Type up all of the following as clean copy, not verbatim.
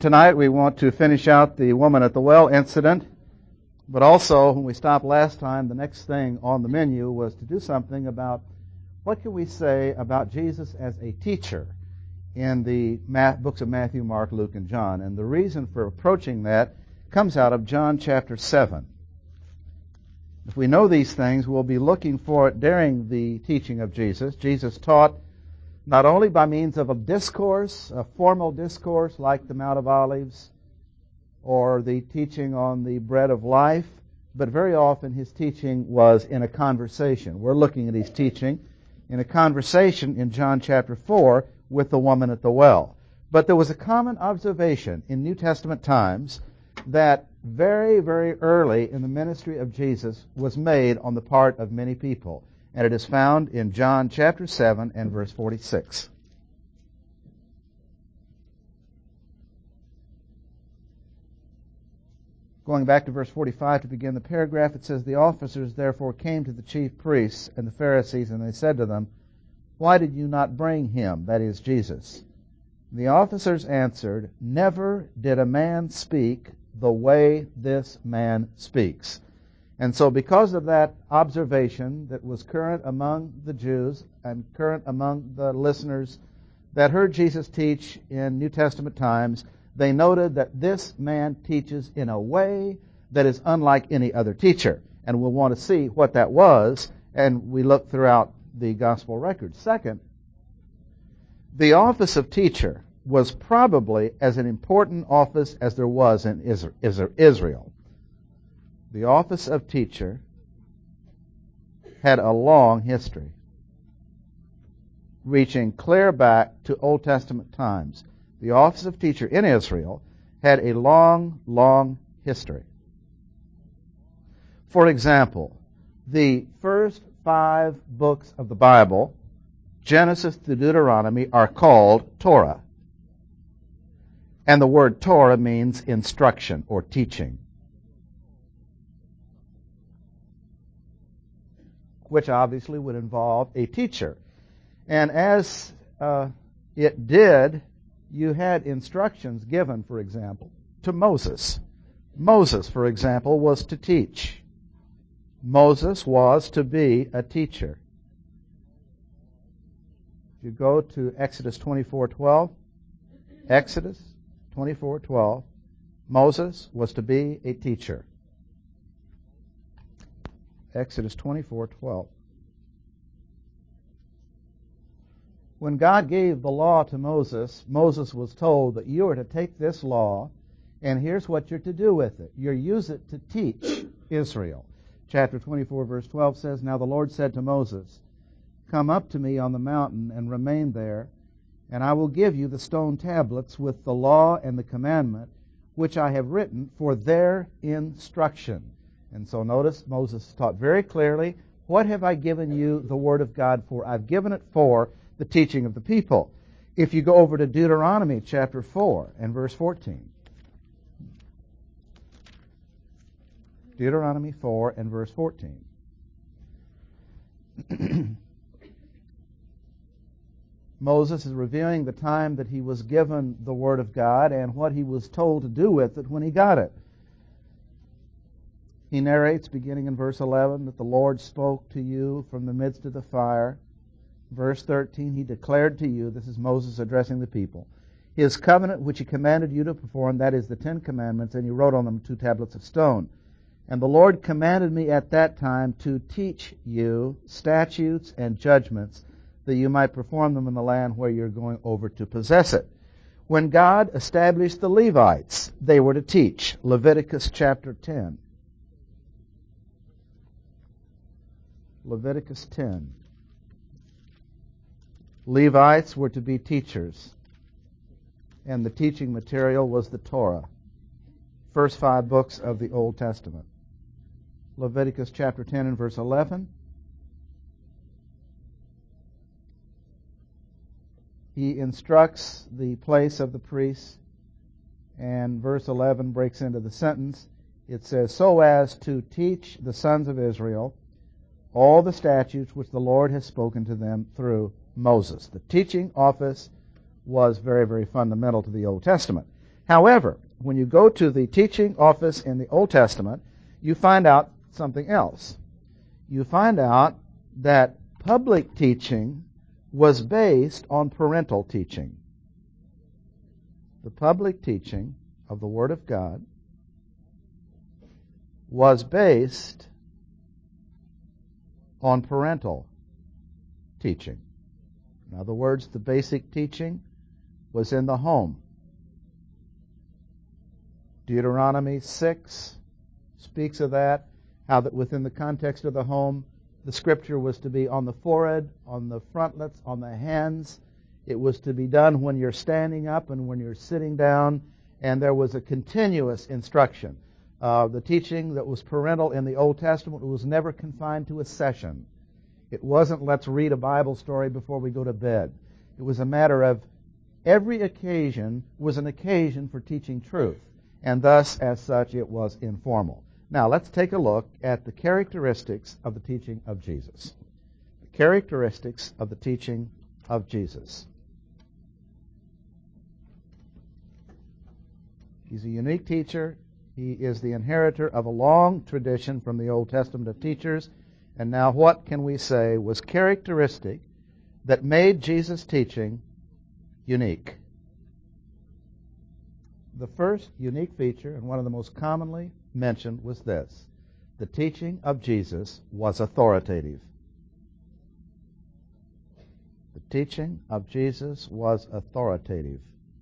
Tonight we want to finish out the woman at the well incident, but also when we stopped last time, the next thing on the menu was to do something about what can we say about Jesus as a teacher in the books of Matthew, Mark, Luke, and John. And the reason for approaching that comes out of John chapter 7. If we know these things, we'll be looking for it during the teaching of Jesus. Jesus taught not only by means of a discourse, a formal discourse like the Mount of Olives or the teaching on the bread of life, but very often his teaching was in a conversation. We're looking at his teaching in a conversation in John chapter 4 with the woman at the well. But there was a common observation in New Testament times that very, very early in the ministry of Jesus was made on the part of many people. And it is found in John chapter 7 and verse 46. Going back to verse 45 to begin the paragraph, it says, "The officers therefore came to the chief priests and the Pharisees, and they said to them, 'Why did you not bring him,' that is, Jesus? The officers answered, 'Never did a man speak the way this man speaks.'" And so because of that observation that was current among the Jews and current among the listeners that heard Jesus teach in New Testament times, they noted that this man teaches in a way that is unlike any other teacher. And we'll want to see what that was, and we look throughout the gospel records. Second, the office of teacher was probably as an important office as there was in Israel. The office of teacher had a long history, reaching clear back to Old Testament times. The office of teacher in Israel had a long, long history. For example, the first 5 books of the Bible, Genesis to Deuteronomy, are called Torah. And the word Torah means instruction or teaching, which obviously would involve a teacher. And as it did, you had instructions given, for example, to Moses. Moses, for example, was to teach. Moses was to be a teacher. If you go to Exodus 24:12, Exodus 24:12, Moses was to be a teacher. Exodus 24:12. When God gave the law to Moses, Moses was told that you are to take this law, and here's what you're to do with it. You're use it to teach Israel. Chapter 24, verse 12 says, "Now the Lord said to Moses, 'Come up to me on the mountain and remain there, and I will give you the stone tablets with the law and the commandment, which I have written for their instruction.'" And so notice Moses taught very clearly, what have I given you the Word of God for? I've given it for the teaching of the people. If you go over to Deuteronomy chapter 4 and verse 14. Deuteronomy 4 and verse 14. Moses is reviewing the time that he was given the Word of God and what he was told to do with it when he got it. He narrates, beginning in verse 11, that the Lord spoke to you from the midst of the fire. Verse 13, he declared to you, this is Moses addressing the people, his covenant which he commanded you to perform, that is the 10 Commandments, and he wrote on them 2 tablets of stone. And the Lord commanded me at that time to teach you statutes and judgments, that you might perform them in the land where you're going over to possess it. When God established the Levites, they were to teach. Leviticus chapter 10. Leviticus 10. Levites were to be teachers, and the teaching material was the Torah, first 5 books of the Old Testament. Leviticus chapter 10 and verse 11. He instructs the place of the priests, and verse 11 breaks into the sentence. It says, "So as to teach the sons of Israel all the statutes which the Lord has spoken to them through Moses." The teaching office was very, very fundamental to the Old Testament. However, when you go to the teaching office in the Old Testament, you find out something else. You find out that public teaching was based on parental teaching. The public teaching of the Word of God was based on parental teaching. In other words, the basic teaching was in the home. Deuteronomy 6 speaks of that, how that within the context of the home, the Scripture was to be on the forehead, on the frontlets, on the hands. It was to be done when you're standing up and when you're sitting down, and there was a continuous instruction. The teaching that was parental in the Old Testament was never confined to a session. It wasn't, let's read a Bible story before we go to bed. It was a matter of every occasion was an occasion for teaching truth, and thus, as such, it was informal. Now, let's take a look at the characteristics of the teaching of Jesus. The characteristics of the teaching of Jesus. He's a unique teacher. He is the inheritor of a long tradition from the Old Testament of teachers. And now what can we say was characteristic that made Jesus' teaching unique? The first unique feature, and one of the most commonly mentioned, was this. The teaching of Jesus was authoritative. The teaching of Jesus was authoritative.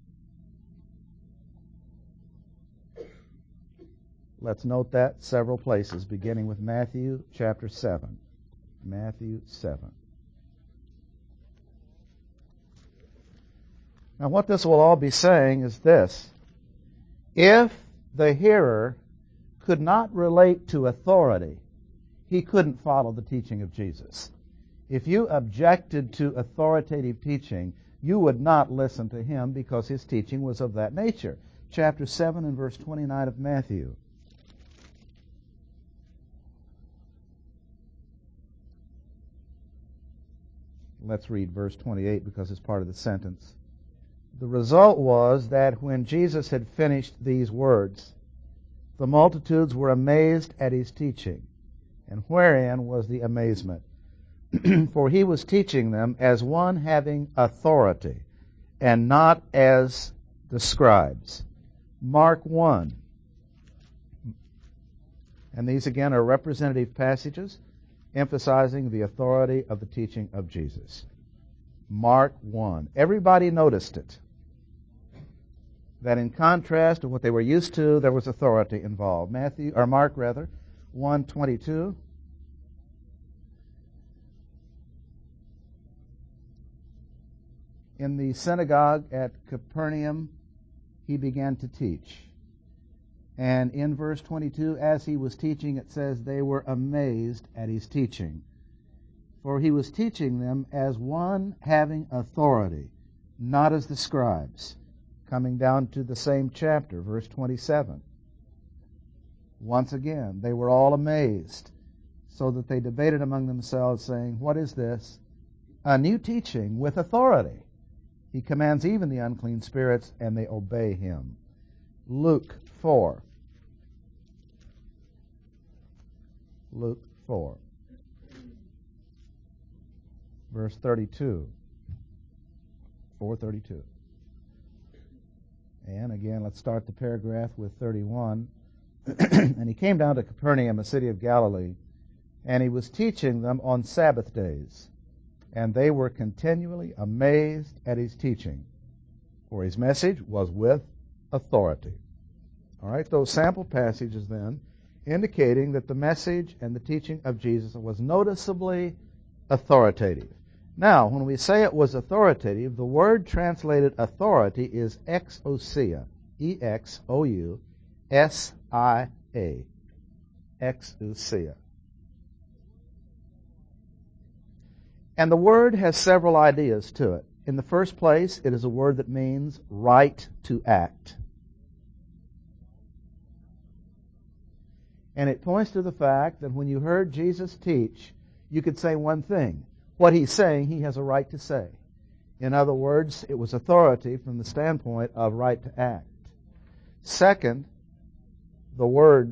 Let's note that several places, beginning with Matthew chapter 7. Matthew 7. Now, what this will all be saying is this. If the hearer could not relate to authority, he couldn't follow the teaching of Jesus. If you objected to authoritative teaching, you would not listen to him because his teaching was of that nature. Chapter 7 and verse 29 of Matthew. Let's read verse 28 because it's part of the sentence. The result was that when Jesus had finished these words, the multitudes were amazed at his teaching. And wherein was the amazement? For he was teaching them as one having authority, and not as the scribes. Mark 1. And these again are representative passages emphasizing the authority of the teaching of Jesus. Mark 1. Everybody noticed it. That in contrast to what they were used to, there was authority involved. Mark 1:22. In the synagogue at Capernaum, he began to teach. And in verse 22, as he was teaching, it says they were amazed at his teaching. For he was teaching them as one having authority, not as the scribes. Coming down to the same chapter, verse 27. Once again, they were all amazed, so that they debated among themselves, saying, what is this? A new teaching with authority. He commands even the unclean spirits, and they obey him. Luke 4. Luke 4. Verse 32. 4:32. And again, let's start the paragraph with 31. And he came down to Capernaum, a city of Galilee, and he was teaching them on Sabbath days. And they were continually amazed at his teaching, for his message was with authority. All right, those sample passages then, indicating that the message and the teaching of Jesus was noticeably authoritative. Now, when we say it was authoritative, the word translated authority is exousia, E-X-O-U-S-I-A, exousia. And the word has several ideas to it. In the first place, it is a word that means right to act. And it points to the fact that when you heard Jesus teach, you could say one thing. What he's saying, he has a right to say. In other words, it was authority from the standpoint of right to act. Second, the word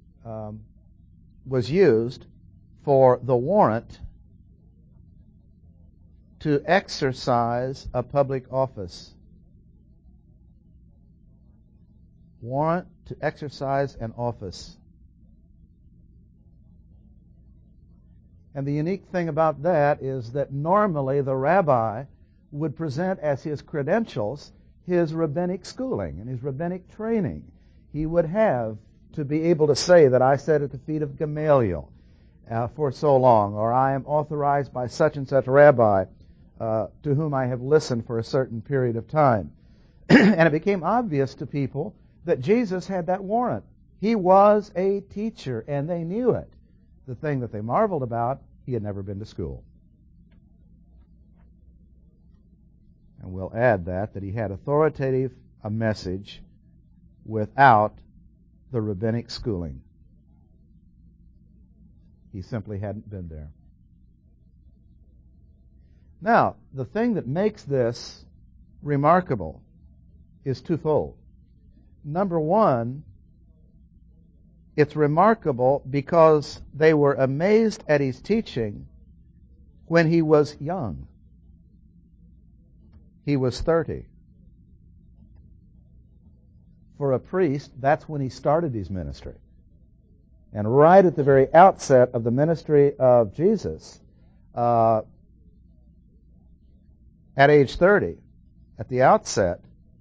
was used for the warrant to exercise a public office. Warrant to exercise an office. And the unique thing about that is that normally the rabbi would present as his credentials his rabbinic schooling and his rabbinic training. He would have to be able to say that I sat at the feet of Gamaliel for so long, or I am authorized by such and such rabbi to whom I have listened for a certain period of time. And it became obvious to people that Jesus had that warrant. He was a teacher, and they knew it. The thing that they marveled about, he had never been to school. And we'll add that he had authoritative a message without the rabbinic schooling. He simply hadn't been there. Now, the thing that makes this remarkable is twofold. Number one, it's remarkable because they were amazed at his teaching when he was young. He was 30. For a priest, that's when he started his ministry. And right at the very outset of the ministry of Jesus, at age 30, at the outset,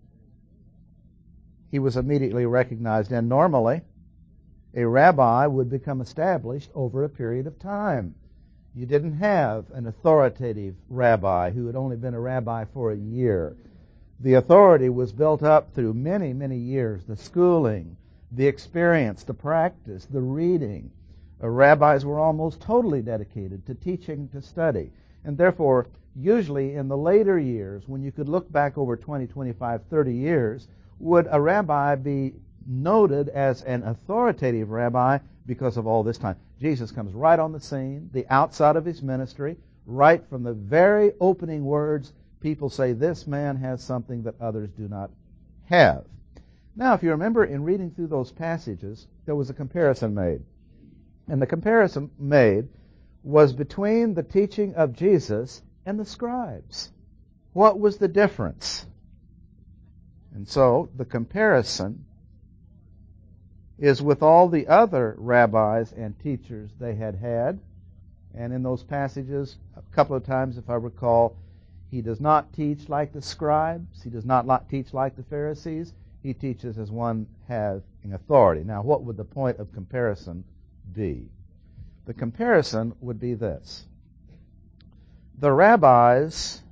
he was immediately recognized. And normally, a rabbi would become established over a period of time. You didn't have an authoritative rabbi who had only been a rabbi for a year. The authority was built up through many, many years. The schooling, the experience, the practice, the reading. Rabbis were almost totally dedicated to teaching, to study. And therefore, usually in the later years, when you could look back over 20, 25, 30 years, would a rabbi be noted as an authoritative rabbi because of all this time? Jesus comes right on the scene, the outside of his ministry, right from the very opening words, people say, this man has something that others do not have. Now, if you remember in reading through those passages, there was a comparison made. And the comparison made was between the teaching of Jesus and the scribes. What was the difference? And so, the comparison is with all the other rabbis and teachers they had had. And in those passages, a couple of times, if I recall, he does not teach like the scribes. He does not teach like the Pharisees. He teaches as one having authority. Now, what would the point of comparison be? The comparison would be this. The rabbis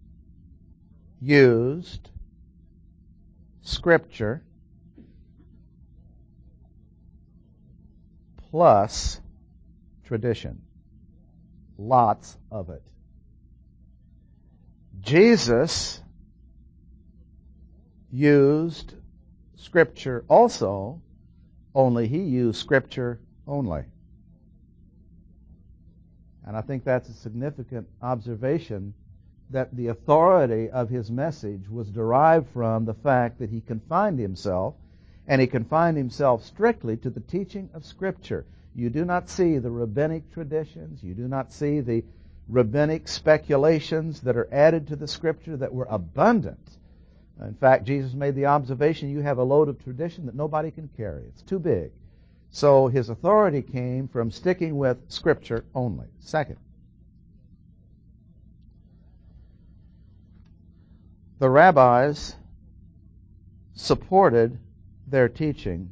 used Scripture plus tradition. Lots of it. Jesus used Scripture also, only he used Scripture only. And I think that's a significant observation, that the authority of his message was derived from the fact that he confined himself, and he confined himself strictly to the teaching of Scripture. You do not see the rabbinic traditions. You do not see the rabbinic speculations that are added to the Scripture that were abundant. In fact, Jesus made the observation, you have a load of tradition that nobody can carry. It's too big. So his authority came from sticking with Scripture only. Second, the rabbis supported their teaching.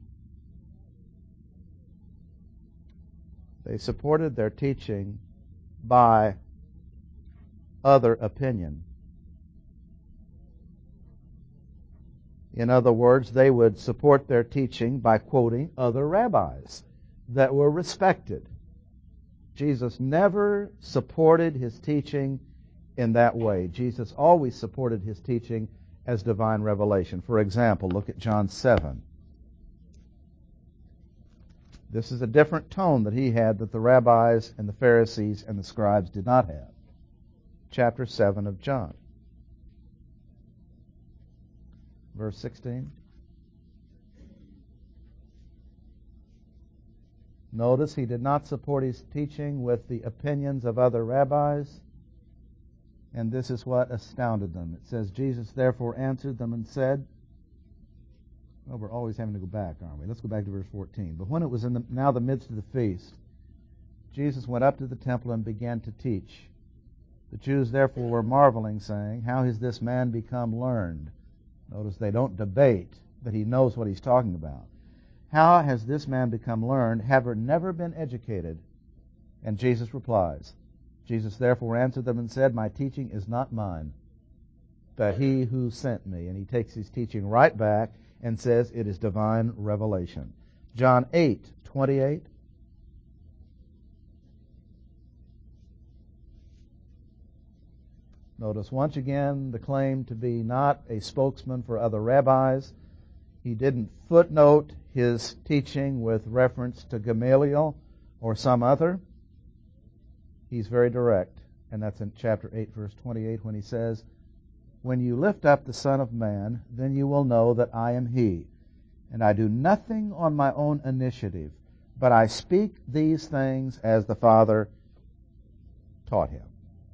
They supported their teaching by other opinion. In other words, they would support their teaching by quoting other rabbis that were respected. Jesus never supported his teaching in that way. Jesus always supported his teaching as divine revelation. For example, look at John 7. This is a different tone that he had that the rabbis and the Pharisees and the scribes did not have. Chapter 7 of John. Verse 16. Notice he did not support his teaching with the opinions of other rabbis, and this is what astounded them. It says, Jesus therefore answered them and said, well, we're always having to go back, aren't we? Let's go back to verse 14. But when it was now the midst of the feast, Jesus went up to the temple and began to teach. The Jews therefore were marveling, saying, how has this man become learned? Notice they don't debate, but he knows what he's talking about. How has this man become learned, having never been educated? And Jesus replies. Jesus therefore answered them and said, my teaching is not mine, but he who sent me. And he takes his teaching right back and says it is divine revelation. John 8:28. Notice once again the claim to be not a spokesman for other rabbis. He didn't footnote his teaching with reference to Gamaliel or some other. He's very direct, and that's in chapter 8, verse 28, when he says, when you lift up the Son of Man, then you will know that I am he, and I do nothing on my own initiative, but I speak these things as the Father taught him.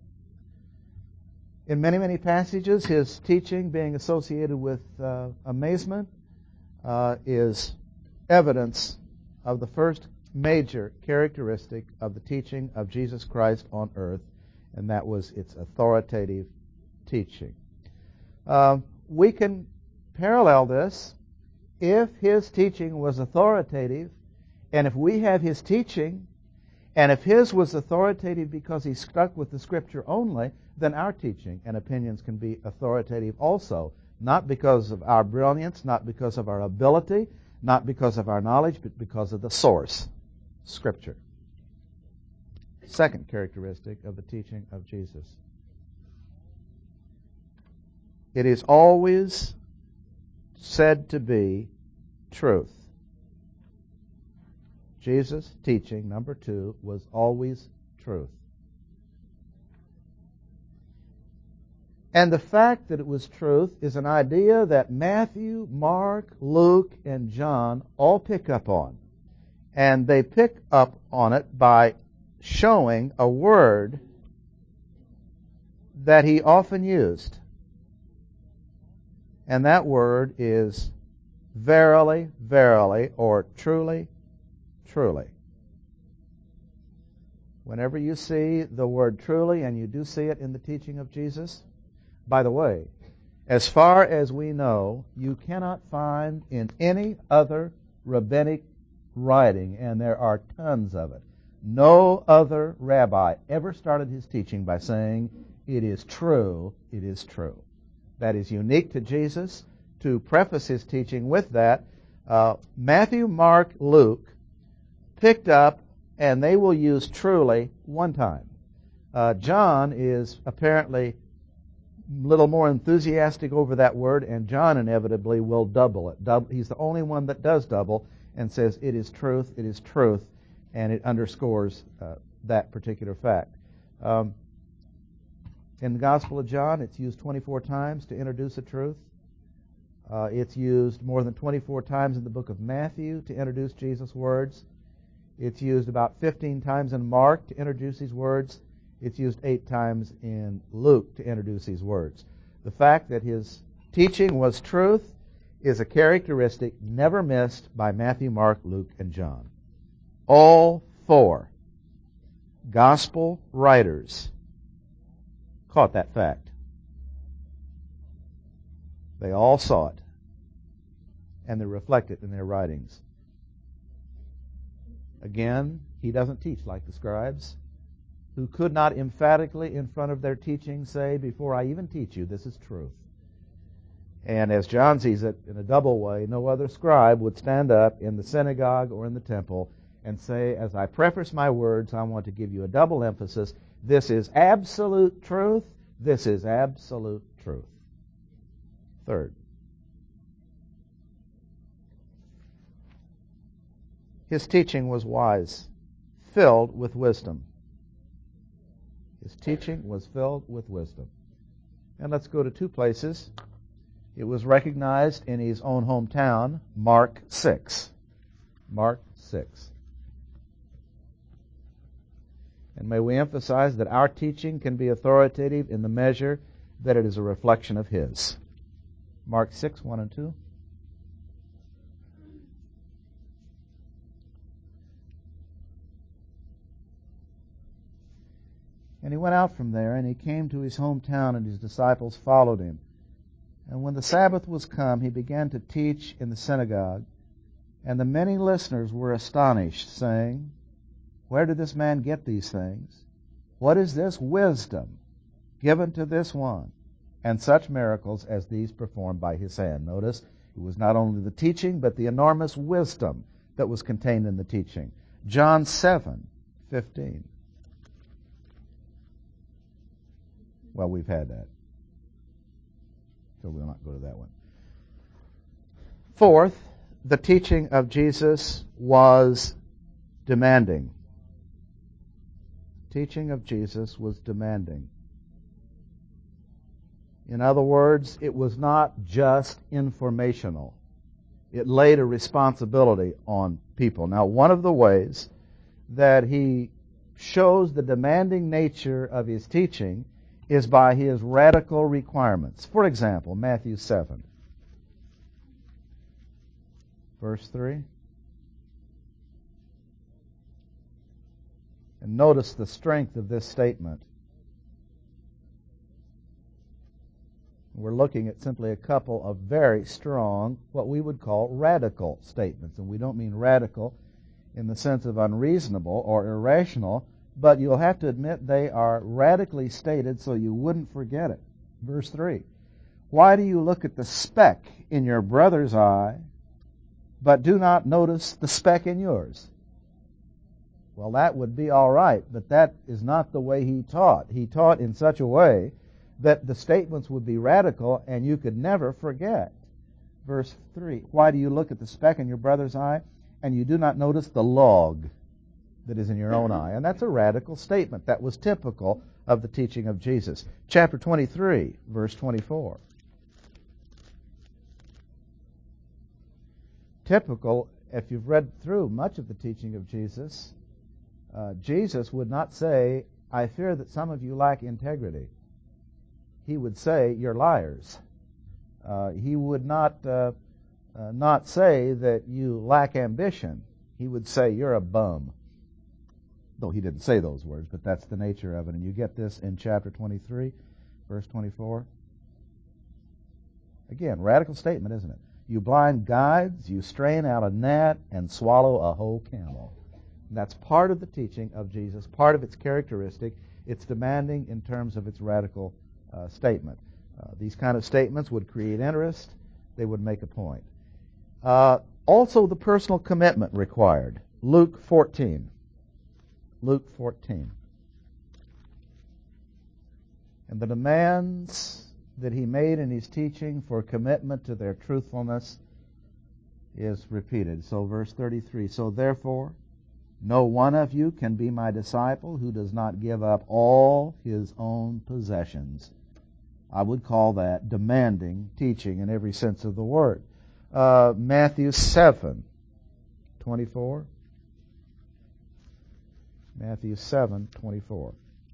In many, many passages, his teaching being associated with amazement is evidence of the first major characteristic of the teaching of Jesus Christ on earth, and that was its authoritative teaching. We can parallel this if his teaching was authoritative, and if we have his teaching, and if his was authoritative because he stuck with the Scripture only, then our teaching and opinions can be authoritative also, not because of our brilliance, not because of our ability, not because of our knowledge, but because of the source, Scripture. Second characteristic of the teaching of Jesus. It is always said to be truth. Jesus' teaching, number 2, was always truth. And the fact that it was truth is an idea that Matthew, Mark, Luke, and John all pick up on. And they pick up on it by showing a word that he often used. And that word is verily, verily, or truly, truly. Whenever you see the word truly, and you do see it in the teaching of Jesus, by the way, as far as we know, you cannot find in any other rabbinic writing, and there are tons of it, no other rabbi ever started his teaching by saying, it is true, it is true. That is unique to Jesus. To preface his teaching with that, Matthew, Mark, Luke picked up, and they will use truly one time. John is apparently a little more enthusiastic over that word, and John inevitably will double it. He's the only one that does double and says it is truth, and it underscores that particular fact. In the Gospel of John, it's used 24 times to introduce a truth. It's used more than 24 times in the book of Matthew to introduce Jesus' words. It's used about 15 times in Mark to introduce these words. It's used 8 times in Luke to introduce these words. The fact that his teaching was truth is a characteristic never missed by Matthew, Mark, Luke, and John. All 4 gospel writers caught that fact. They all saw it, and they reflect it in their writings. Again, he doesn't teach like the scribes, who could not emphatically in front of their teaching say, before I even teach you, this is truth. And as John sees it in a double way, no other scribe would stand up in the synagogue or in the temple and say, as I preface my words, I want to give you a double emphasis. This is absolute truth. This is absolute truth. Third, his teaching was wise, filled with wisdom. His teaching was filled with wisdom. And let's go to 2 places. It was recognized in his own hometown, Mark 6. Mark 6. And may we emphasize that our teaching can be authoritative in the measure that it is a reflection of His. Mark 6, 1 and 2. And he went out from there, and he came to his hometown, and his disciples followed him. And when the Sabbath was come, he began to teach in the synagogue. And the many listeners were astonished, saying, Where did this man get these things? What is this wisdom given to this one? And such miracles as these performed by his hand. Notice, it was not only the teaching, but the enormous wisdom that was contained in the teaching. John 7, 15. Well, we've had that, so we'll not go to that one. Fourth, the teaching of Jesus was demanding. Teaching of Jesus was demanding. In other words, it was not just informational. It laid a responsibility on people. Now, one of the ways that he shows the demanding nature of his teaching is by his radical requirements. For example, Matthew 7, verse 3. And notice the strength of this statement. We're looking at simply a couple of very strong, what we would call radical statements. And we don't mean radical in the sense of unreasonable or irrational, but you'll have to admit they are radically stated so you wouldn't forget it. Verse 3. Why do you look at the speck in your brother's eye, but do not notice the speck in yours? Well, that would be all right, but that is not the way he taught. He taught in such a way that the statements would be radical and you could never forget. Verse 3. Why do you look at the speck in your brother's eye, and you do not notice the log that is in your own eye? And that's a radical statement. That was typical of the teaching of Jesus. Chapter 23, verse 24. Typical, if you've read through much of the teaching of Jesus, Jesus would not say, I fear that some of you lack integrity. He would say, you're liars. He would not say that you lack ambition. He would say, you're a bum. Though he didn't say those words, but that's the nature of it. And you get this in chapter 23, verse 24. Again, radical statement, isn't it? You blind guides, you strain out a gnat and swallow a whole camel. And that's part of the teaching of Jesus, part of its characteristic. It's demanding in terms of its radical statement. These kind of statements would create interest. They would make a point. Also, the personal commitment required. Luke 14. Luke 14. And the demands that he made in his teaching for commitment to their truthfulness is repeated. So verse 33, so therefore, no one of you can be my disciple who does not give up all his own possessions. I would call that demanding teaching in every sense of the word. Matthew 7, 24. Matthew 7, 24.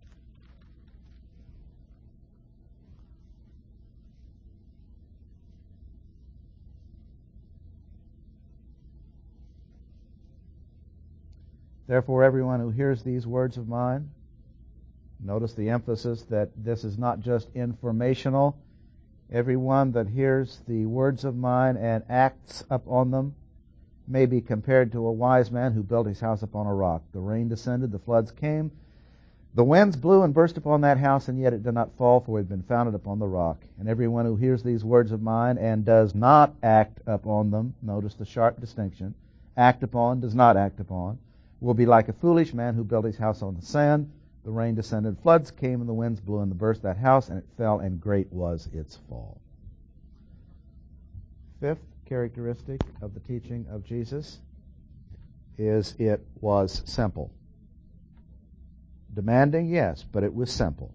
Therefore, everyone who hears these words of mine, notice the emphasis that this is not just informational. Everyone that hears the words of mine and acts upon them may be compared to a wise man who built his house upon a rock. The rain descended, the floods came, the winds blew and burst upon that house, and yet it did not fall, for it had been founded upon the rock. And everyone who hears these words of mine and does not act upon them, notice the sharp distinction, act upon, does not act upon, will be like a foolish man who built his house on the sand. The rain descended, floods came, and the winds blew and burst that house, and it fell, and great was its fall. Fifth characteristic of the teaching of Jesus is it was simple. Demanding, yes, but it was simple.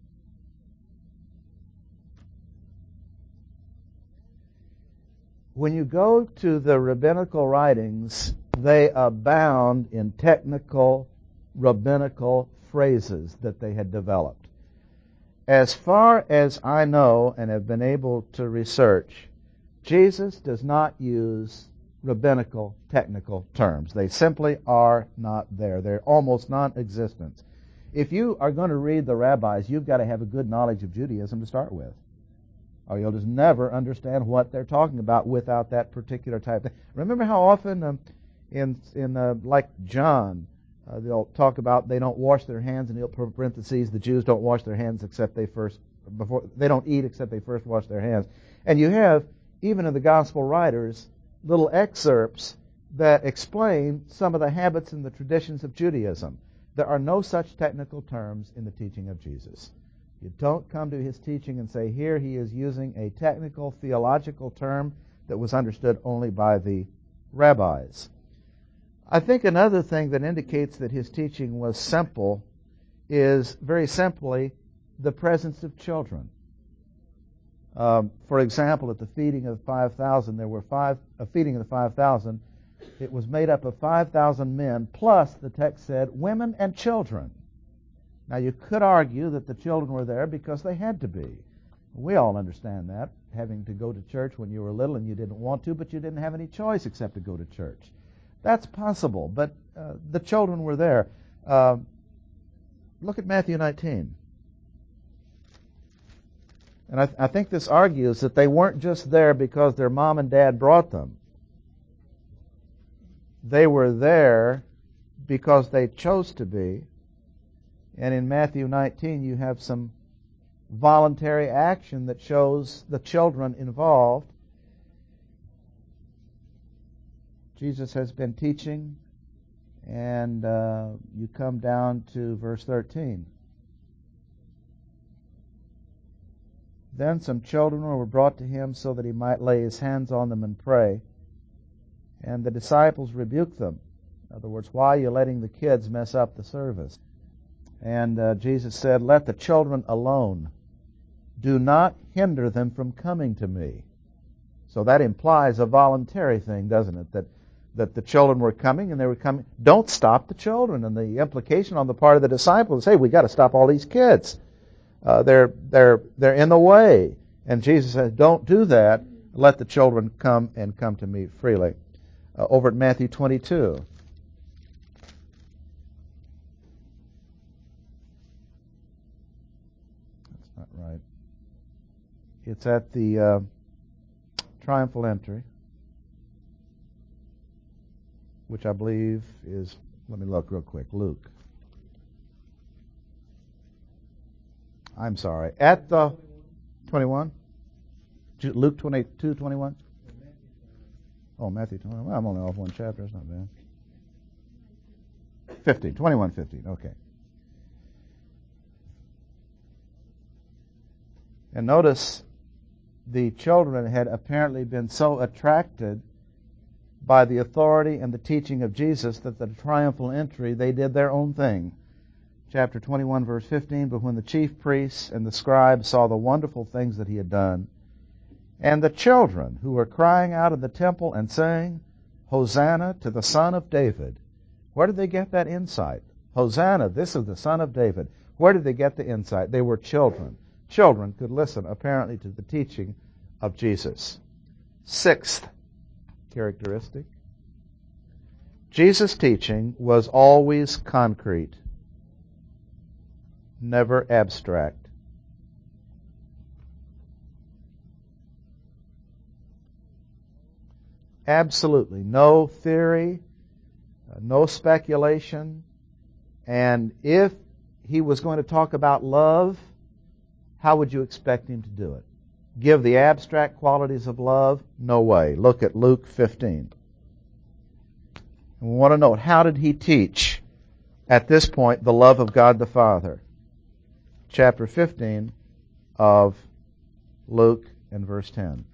When you go to the rabbinical writings, they abound in technical, rabbinical phrases that they had developed. As far as I know and have been able to research, Jesus does not use rabbinical technical terms. They simply are not there. They're almost non-existent. If you are going to read the rabbis, you've got to have a good knowledge of Judaism to start with, or you'll just never understand what they're talking about without that particular type. Remember how often like John, they'll talk about they don't wash their hands, and he'll put parentheses, the Jews don't wash their hands except they don't eat except they first wash their hands. And you have, even in the gospel writers, little excerpts that explain some of the habits and the traditions of Judaism. There are no such technical terms in the teaching of Jesus. You don't come to his teaching and say, here he is using a technical theological term that was understood only by the rabbis. I think another thing that indicates that his teaching was simple is, very simply, the presence of children. For example, at the feeding of 5,000, there were a feeding of the 5,000. It was made up of 5,000 men, plus, the text said, women and children. Now, you could argue that the children were there because they had to be. We all understand that, having to go to church when you were little and you didn't want to, but you didn't have any choice except to go to church. That's possible, but the children were there. Look at Matthew 19. And I think this argues that they weren't just there because their mom and dad brought them. They were there because they chose to be. And in Matthew 19, you have some voluntary action that shows the children involved. Jesus has been teaching, and you come down to verse 13. Then some children were brought to him so that he might lay his hands on them and pray. And the disciples rebuked them. In other words, why are you letting the kids mess up the service? And Jesus said, let the children alone. Do not hinder them from coming to me. So that implies a voluntary thing, doesn't it? That the children were coming and they were coming. Don't stop the children. And the implication on the part of the disciples is, hey, we got to stop all these kids. They're in the way. And Jesus says, don't do that. Let the children come to me freely. Over at Matthew 22. That's not right. It's at the triumphal entry, which I believe is, let me look real quick, Luke. I'm sorry, at the 21? Luke 22, 21? Oh, Matthew 21. Well, I'm only off one chapter, that's not bad. 15, 21, 15, okay. And notice the children had apparently been so attracted by the authority and the teaching of Jesus that the triumphal entry, they did their own thing. Chapter 21, verse 15, but when the chief priests and the scribes saw the wonderful things that he had done, and the children who were crying out in the temple and saying, Hosanna to the Son of David. Where did they get that insight? Hosanna, this is the Son of David. Where did they get the insight? They were children. Children could listen, apparently, to the teaching of Jesus. Sixth characteristic. Jesus' teaching was always concrete, never abstract. Absolutely. No theory, no speculation. And if he was going to talk about love, how would you expect him to do it? Give the abstract qualities of love? No way. Look at Luke 15. And we want to note, how did he teach at this point the love of God the Father? Chapter 15 of Luke and verse 10.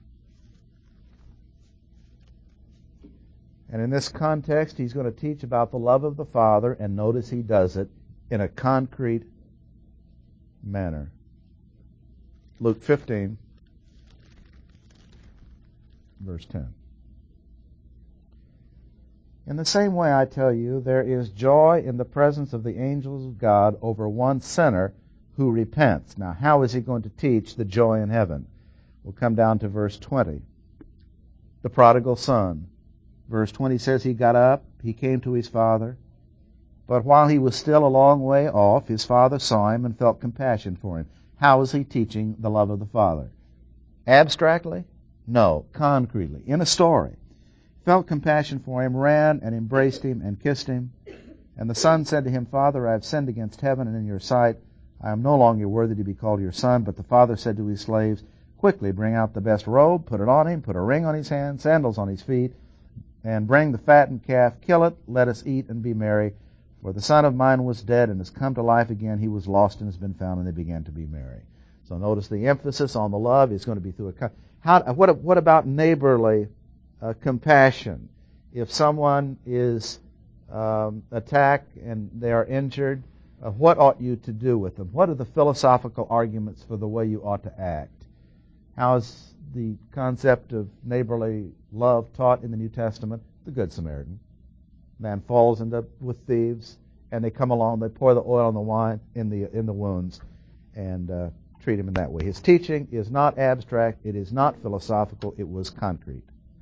And in this context, he's going to teach about the love of the Father, and notice he does it in a concrete manner. Luke 15, verse 10. In the same way, I tell you, there is joy in the presence of the angels of God over one sinner who repents. Now, how is he going to teach the joy in heaven? We'll come down to verse 20. The prodigal son. Verse 20 says he got up, he came to his father, but while he was still a long way off, his father saw him and felt compassion for him. How is he teaching the love of the Father? Abstractly? No, concretely, in a story. Felt compassion for him, ran and embraced him and kissed him. And the son said to him, Father, I have sinned against heaven and in your sight. I am no longer worthy to be called your son. But the father said to his slaves, Quickly bring out the best robe, put it on him, put a ring on his hand, sandals on his feet, and bring the fattened calf, kill it, let us eat and be merry. For the son of mine was dead and has come to life again. He was lost and has been found, and they began to be merry. So notice the emphasis on the love is going to be through what about neighborly compassion? If someone is attacked and they are injured, what ought you to do with them? What are the philosophical arguments for the way you ought to act? How is the concept of neighborly love taught in the New Testament? The Good Samaritan. Man falls with thieves, and they come along, they pour the oil on the wine in the wounds, and treat him in that way. His teaching is not abstract, it is not philosophical, it was concrete.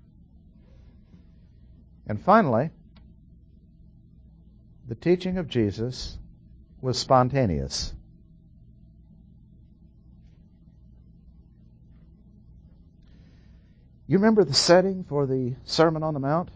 And finally, the teaching of Jesus was spontaneous. You remember the setting for the Sermon on the Mount?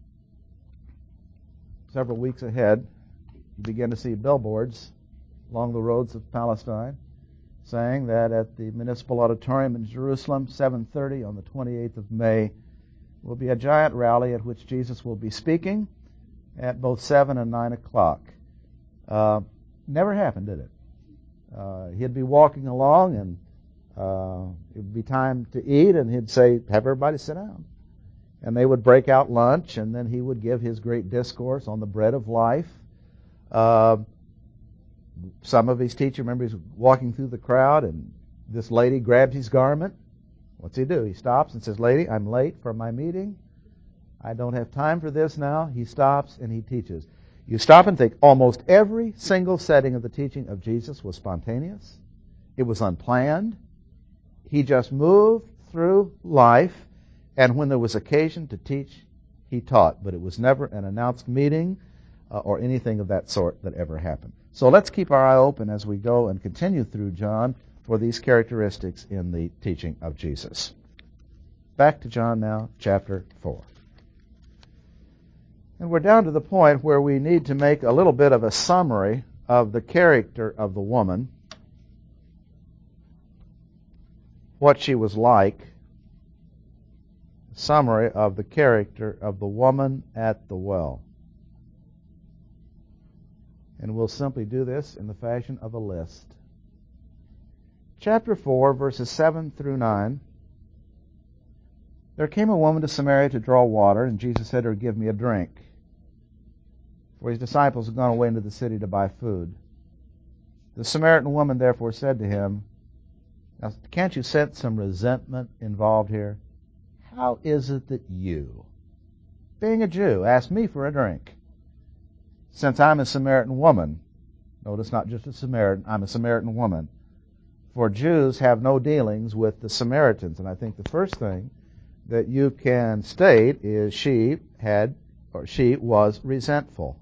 Several weeks ahead, you begin to see billboards along the roads of Palestine saying that at the Municipal Auditorium in Jerusalem, 7:30 on the 28th of May, will be a giant rally at which Jesus will be speaking at both 7 and 9 o'clock. Never happened, did it? He'd be walking along, and it would be time to eat, and he'd say, have everybody sit down. And they would break out lunch, and then he would give his great discourse on the bread of life. Some of his teachers, remember, he's walking through the crowd, and this lady grabs his garment. What's he do? He stops and says, Lady, I'm late for my meeting. I don't have time for this now. He stops and he teaches. You stop and think, almost every single setting of the teaching of Jesus was spontaneous. It was unplanned. He just moved through life, and when there was occasion to teach, he taught. But it was never an announced meeting or anything of that sort that ever happened. So let's keep our eye open as we go and continue through John for these characteristics in the teaching of Jesus. Back to John now, chapter 4. And we're down to the point where we need to make a little bit of a summary of the character of the woman, what she was like, a summary of the character of the woman at the well. And we'll simply do this in the fashion of a list. Chapter 4, verses 7 through 9. There came a woman to Samaria to draw water, and Jesus said to her, Give me a drink. For his disciples had gone away into the city to buy food. The Samaritan woman therefore said to him, Now, can't you sense some resentment involved here? How is it that you, being a Jew, ask me for a drink? Since I'm a Samaritan woman, notice not just a Samaritan, I'm a Samaritan woman. For Jews have no dealings with the Samaritans. And I think the first thing that you can state is she was resentful.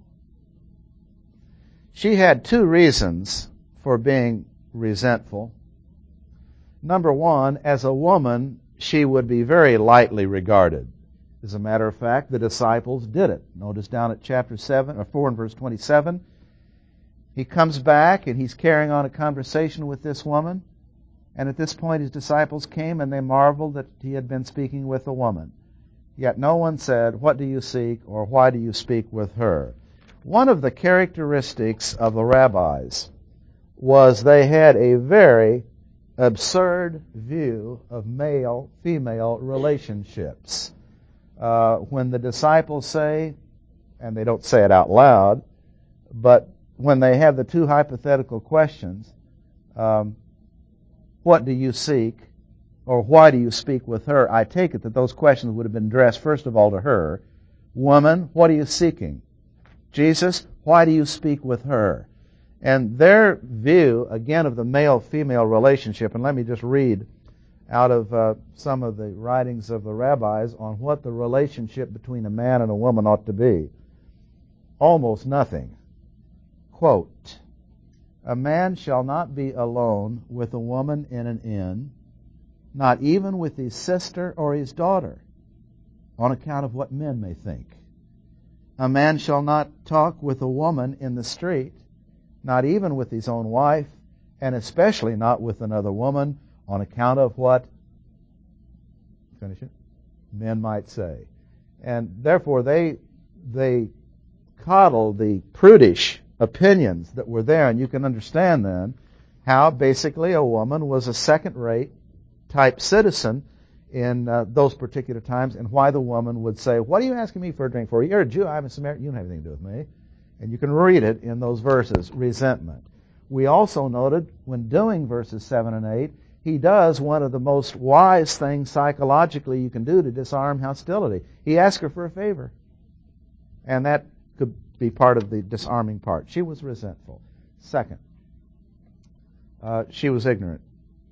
She had two reasons for being resentful. Number one, as a woman, she would be very lightly regarded. As a matter of fact, the disciples did it. Notice down at chapter 4 and verse 27, he comes back and he's carrying on a conversation with this woman. And at this point his disciples came and they marveled that he had been speaking with a woman. Yet no one said, What do you seek? Or why do you speak with her? One of the characteristics of the rabbis was they had a very absurd view of male-female relationships. When the disciples say, and they don't say it out loud, but when they have the two hypothetical questions, what do you seek, or why do you speak with her? I take it that those questions would have been addressed first of all to her, Woman, what are you seeking? Jesus, why do you speak with her? And their view, again, of the male-female relationship, and let me just read out of some of the writings of the rabbis on what the relationship between a man and a woman ought to be. Almost nothing. Quote, a man shall not be alone with a woman in an inn, not even with his sister or his daughter, on account of what men may think. A man shall not talk with a woman in the street, not even with his own wife, and especially not with another woman, on account of what? Finish it. Men might say. And therefore they coddle the prudish opinions that were there, and you can understand then how basically a woman was a second-rate type citizen in those particular times, and why the woman would say, what are you asking me for a drink for? You're a Jew, I'm a Samaritan, you don't have anything to do with me. And you can read it in those verses, resentment. We also noted, when doing verses 7 and 8, he does one of the most wise things psychologically you can do to disarm hostility. He asks her for a favor. And that could be part of the disarming part. She was resentful. Second, she was ignorant.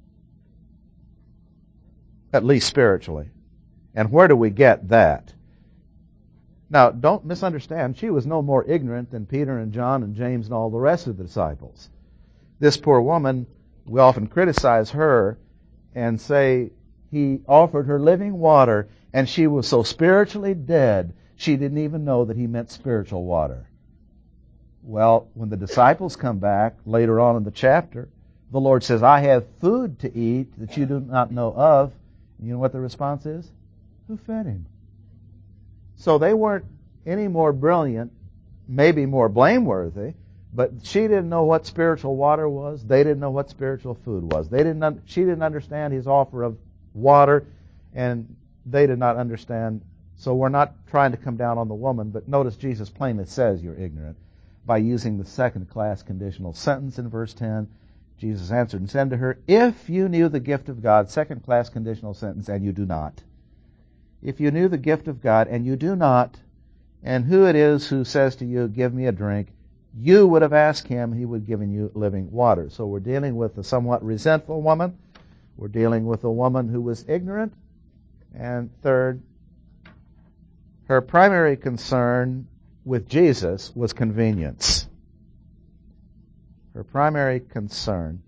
At least spiritually. And where do we get that? Now, don't misunderstand. She was no more ignorant than Peter and John and James and all the rest of the disciples. This poor woman, we often criticize her and say he offered her living water, and she was so spiritually dead, she didn't even know that he meant spiritual water. Well, when the disciples come back later on in the chapter, the Lord says, I have food to eat that you do not know of. You know what the response is? Who fed him? So they weren't any more brilliant, maybe more blameworthy, but she didn't know what spiritual water was. They didn't know what spiritual food was. She didn't understand his offer of water, and they did not understand. So we're not trying to come down on the woman, but notice Jesus plainly says you're ignorant by using the second-class conditional sentence in verse 10. Jesus answered and said to her, if you knew the gift of God, second-class conditional sentence, and you do not. If you knew the gift of God and you do not, and who it is who says to you, give me a drink, you would have asked him, he would have given you living water. So we're dealing with a somewhat resentful woman. We're dealing with a woman who was ignorant. And third, her primary concern with Jesus was convenience. Her primary concern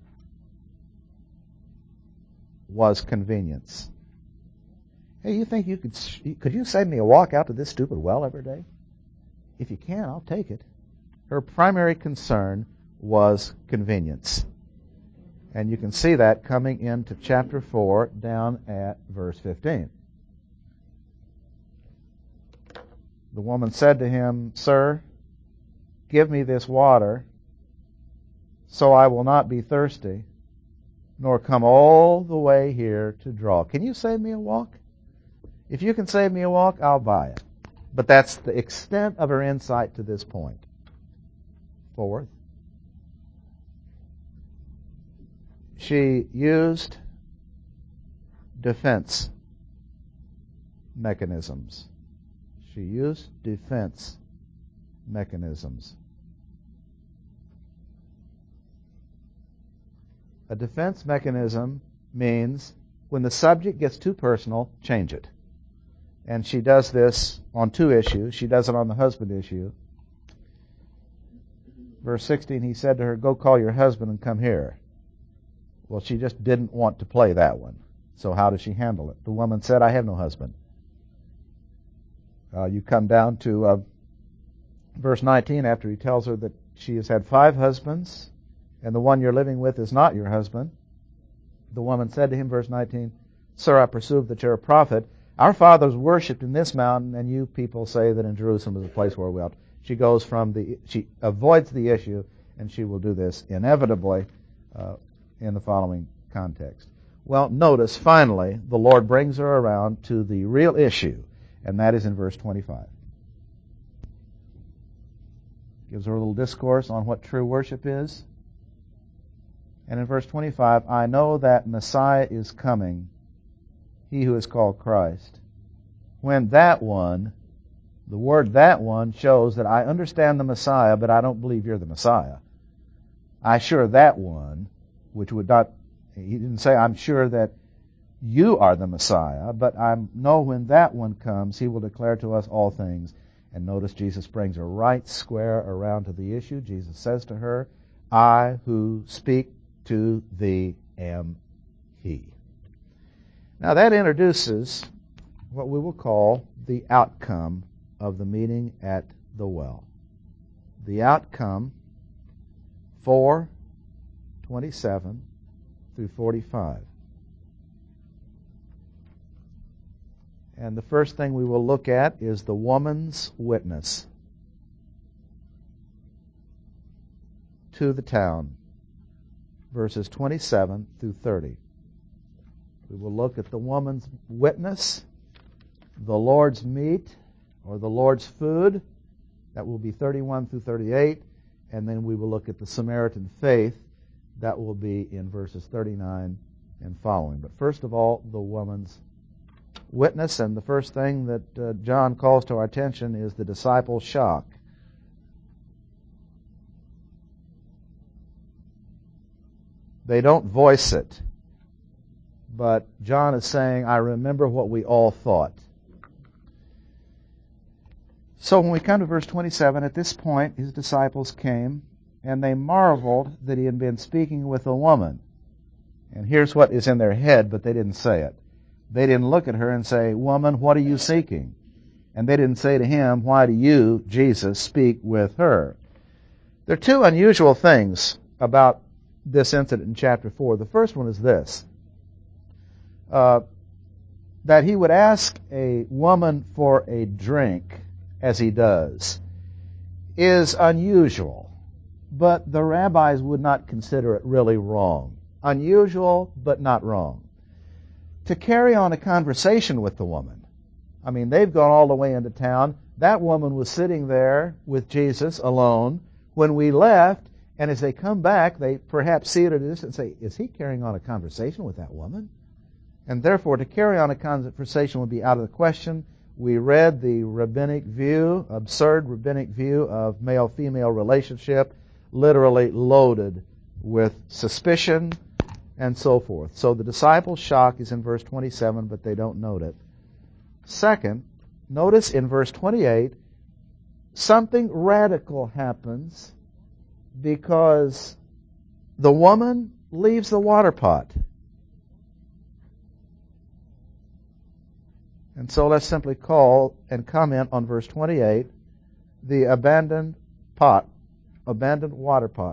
was convenience. Hey, you think could you save me a walk out to this stupid well every day? If you can, I'll take it. Her primary concern was convenience. And you can see that coming into chapter 4 down at verse 15. The woman said to him, Sir, give me this water, so I will not be thirsty, nor come all the way here to draw. Can you save me a walk? If you can save me a walk, I'll buy it. But that's the extent of her insight to this point. Fourth, she used defense mechanisms. She used defense mechanisms. A defense mechanism means when the subject gets too personal, change it. And she does this on two issues. She does it on the husband issue. Verse 16, he said to her, go call your husband and come here. Well, she just didn't want to play that one. So how does she handle it? The woman said, I have no husband. You come down to verse 19 after he tells her that she has had 5 husbands and the one you're living with is not your husband. The woman said to him, verse 19, Sir, I perceive that you're a prophet. Our fathers worshipped in this mountain, and you people say that in Jerusalem is a place where we ought. She avoids the issue, and she will do this inevitably in the following context. Well, notice, finally, the Lord brings her around to the real issue, and that is in verse 25. Gives her a little discourse on what true worship is. And in verse 25, I know that Messiah is coming, he who is called Christ. When that one, The word "that one" shows that I understand the Messiah, but I don't believe you're the Messiah. I sure that one, which would not, he didn't say I'm sure that you are the Messiah, but I know when that one comes, he will declare to us all things. And notice Jesus brings her right square around to the issue. Jesus says to her, I who speak to thee am he. Now that introduces what we will call the outcome of the meeting at the well. The outcome, 4:27 through 45. And the first thing we will look at is the woman's witness to the town, verses 27 through 30. We will look at the woman's witness, the Lord's meat, or the Lord's food, that will be 31 through 38, and then we will look at the Samaritan faith, that will be in verses 39 and following. But first of all, the woman's witness, and the first thing that John calls to our attention is the disciples' shock. They don't voice it, but John is saying, I remember what we all thought. So when we come to verse 27, at this point his disciples came, and they marveled that he had been speaking with a woman. And here's what is in their head, but they didn't say it. They didn't look at her and say, Woman, what are you seeking? And they didn't say to him, Why do you, Jesus, speak with her? There are two unusual things about this incident in chapter 4. The first one is this, that he would ask a woman for a drink, as he does, is unusual, but the rabbis would not consider it really wrong. Unusual, but not wrong. To carry on a conversation with the woman. I mean, they've gone all the way into town. That woman was sitting there with Jesus alone when we left, and as they come back, they perhaps see it at a distance and say, is he carrying on a conversation with that woman? And therefore, to carry on a conversation would be out of the question. We read the rabbinic view, absurd rabbinic view of male-female relationship, literally loaded with suspicion and so forth. So the disciples' shock is in verse 27, but they don't note it. Second, notice in verse 28, something radical happens because the woman leaves the water pot. And so let's simply call and comment on verse 28, the abandoned pot, abandoned water pot.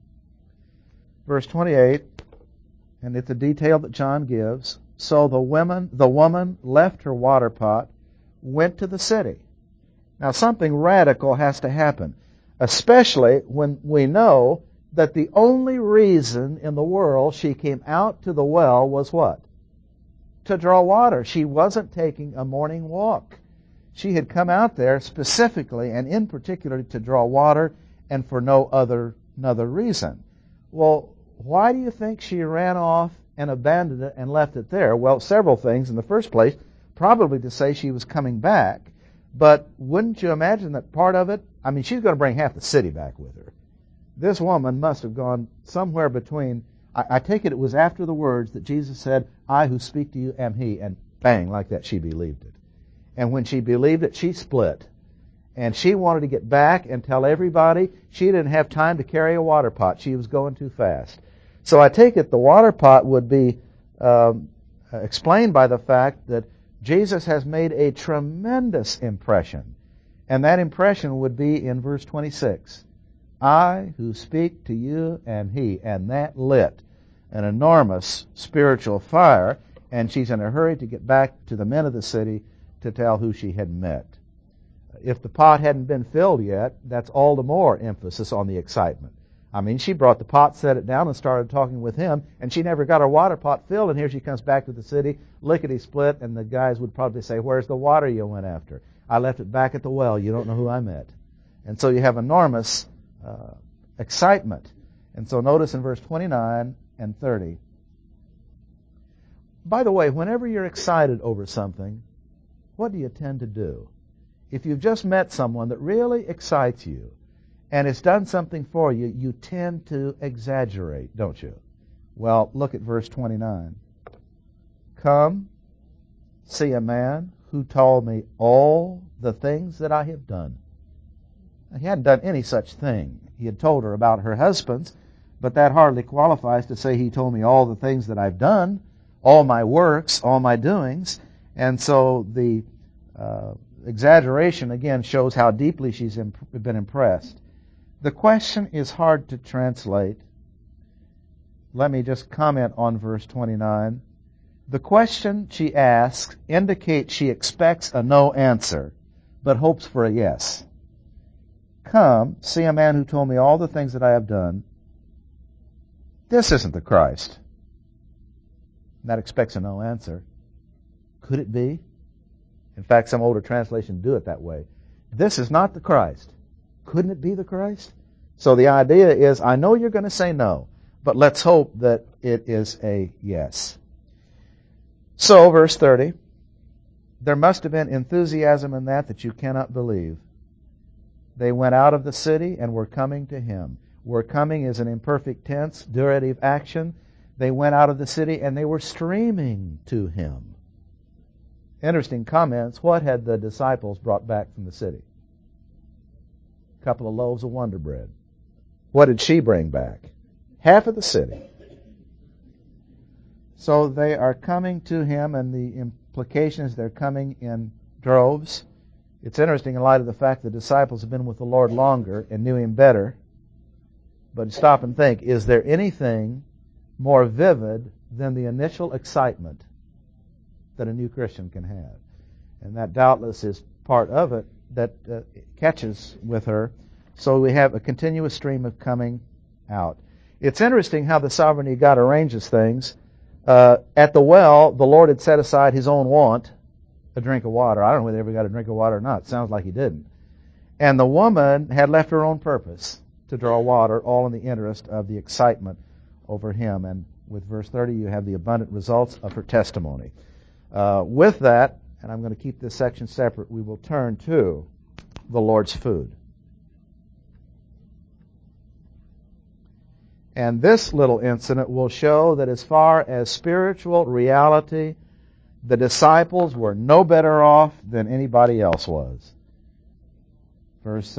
Verse 28, and it's a detail that John gives. So the woman left her water pot, went to the city. Now something radical has to happen, especially when we know that the only reason in the world she came out to the well was what? To draw water. She wasn't taking a morning walk. She had come out there specifically and in particular to draw water and for no other reason. Well, why do you think she ran off and abandoned it and left it there? Well, several things. In the first place, probably to say she was coming back. But wouldn't you imagine that part of it, I mean, she's going to bring half the city back with her. This woman must have gone somewhere between, I take it was after the words that Jesus said, I who speak to you am he, and bang, like that, she believed it. And when she believed it, she split. And she wanted to get back and tell everybody she didn't have time to carry a water pot. She was going too fast. So I take it the water pot would be explained by the fact that Jesus has made a tremendous impression. And that impression would be in verse 26. I who speak to you am he. And that lit an enormous spiritual fire. And she's in a hurry to get back to the men of the city to tell who she had met. If the pot hadn't been filled yet, that's all the more emphasis on the excitement. I mean, she brought the pot, set it down, and started talking with him, and she never got her water pot filled, and here she comes back to the city, lickety-split, and the guys would probably say, where's the water you went after? I left it back at the well. You don't know who I met. And so you have enormous excitement. And so notice in verse 29 and 30. By the way, whenever you're excited over something, what do you tend to do? If you've just met someone that really excites you and has done something for you, you tend to exaggerate, don't you? Well, look at verse 29. Come, see a man who told me all the things that I have done. Now, he hadn't done any such thing. He had told her about her husbands, but that hardly qualifies to say he told me all the things that I've done, all my works, all my doings. And so the exaggeration, again, shows how deeply she's been impressed. The question is hard to translate. Let me just comment on verse 29. The question she asks indicates she expects a no answer, but hopes for a yes. Come, see a man who told me all the things that I have done. This isn't the Christ. That expects a no answer. Could it be? In fact, some older translations do it that way. This is not the Christ. Couldn't it be the Christ? So the idea is, I know you're going to say no, but let's hope that it is a yes. So, verse 30, there must have been enthusiasm in that you cannot believe. They went out of the city and were coming to him. Were coming is an imperfect tense, durative action. They went out of the city and they were streaming to him. Interesting comments. What had the disciples brought back from the city? A couple of loaves of Wonder Bread. What did she bring back? Half of the city. So they are coming to him, and the implication is they're coming in droves. It's interesting in light of the fact the disciples have been with the Lord longer and knew him better. But stop and think, is there anything more vivid than the initial excitement that a new Christian can have? And that doubtless is part of it that catches with her. So we have a continuous stream of coming out. It's interesting how the sovereignty of God arranges things. At the well, the Lord had set aside his own want, a drink of water. I don't know whether he ever got a drink of water or not. Sounds like he didn't. And the woman had left her own purpose to draw water, all in the interest of the excitement over him. And with verse 30, you have the abundant results of her testimony. With that, and I'm going to keep this section separate, we will turn to the Lord's food. And this little incident will show that as far as spiritual reality, the disciples were no better off than anybody else was. Verse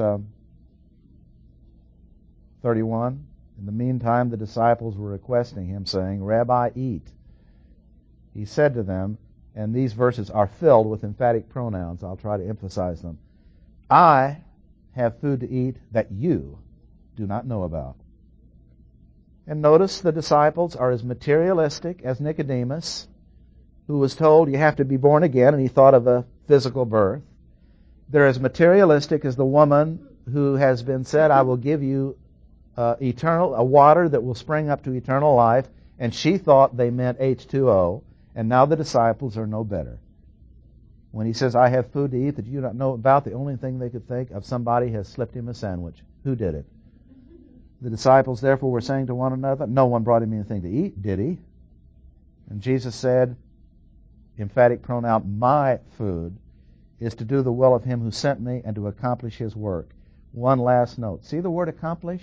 31, in the meantime, the disciples were requesting him, saying, Rabbi, eat. He said to them, and these verses are filled with emphatic pronouns. I'll try to emphasize them. I have food to eat that you do not know about. And notice the disciples are as materialistic as Nicodemus, who was told you have to be born again, and he thought of a physical birth. They're as materialistic as the woman who has been said, I will give you a water that will spring up to eternal life, and she thought they meant H2O, and now the disciples are no better. When he says, I have food to eat that you do not know about, the only thing they could think of, somebody has slipped him a sandwich. Who did it? The disciples therefore were saying to one another, no one brought him anything to eat, did he? And Jesus said, emphatic pronoun, my food is to do the will of him who sent me and to accomplish his work. One last note. See the word accomplish?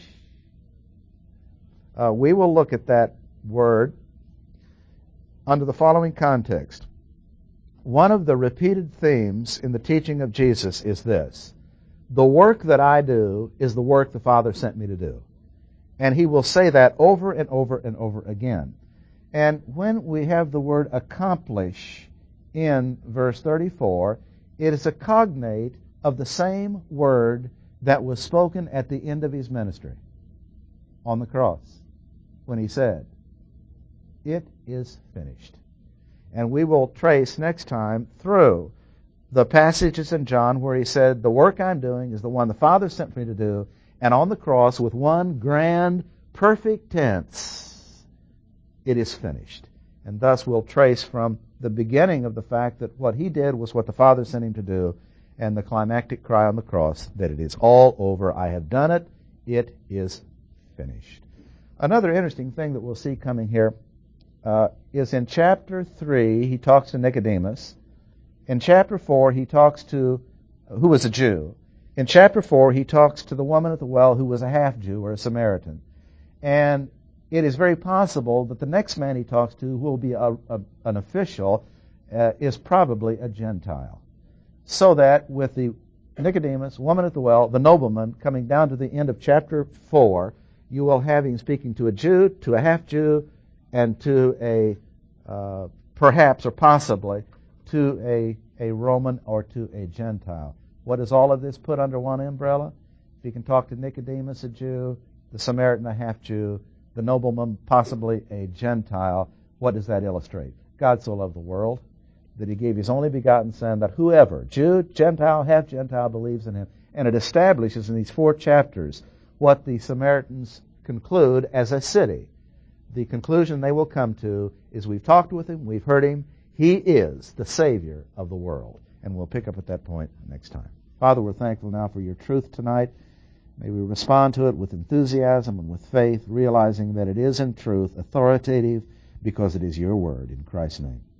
We will look at that word under the following context. One of the repeated themes in the teaching of Jesus is this. The work that I do is the work the Father sent me to do. And he will say that over and over and over again. And when we have the word accomplish in verse 34, it is a cognate of the same word that was spoken at the end of his ministry on the cross when he said, it is finished. And we will trace next time through the passages in John where he said, the work I'm doing is the one the Father sent me to do, and on the cross with one grand, perfect tense, it is finished. And thus we'll trace from the beginning of the fact that what he did was what the Father sent him to do, and the climactic cry on the cross that it is all over. I have done it. It is finished. Another interesting thing that we'll see coming here is in chapter 3, he talks to Nicodemus. In chapter 4, he talks to who was a Jew. In chapter 4, he talks to the woman at the well who was a half-Jew or a Samaritan. And it is very possible that the next man he talks to, who will be an official, is probably a Gentile. So that with the Nicodemus, woman at the well, the nobleman, coming down to the end of chapter 4, you will have him speaking to a Jew, to a half-Jew, and to a, perhaps or possibly, to a Roman or to a Gentile. What does all of this put under one umbrella? If you can talk to Nicodemus, a Jew, the Samaritan, a half-Jew, the nobleman, possibly a Gentile, what does that illustrate? God so loved the world that he gave his only begotten Son, that whoever, Jew, Gentile, half-Gentile, believes in him. And it establishes in these 4 chapters what the Samaritans conclude as a city. The conclusion they will come to is we've talked with him, we've heard him, he is the Savior of the world. And we'll pick up at that point next time. Father, we're thankful now for your truth tonight. May we respond to it with enthusiasm and with faith, realizing that it is in truth authoritative because it is your word. In Christ's name.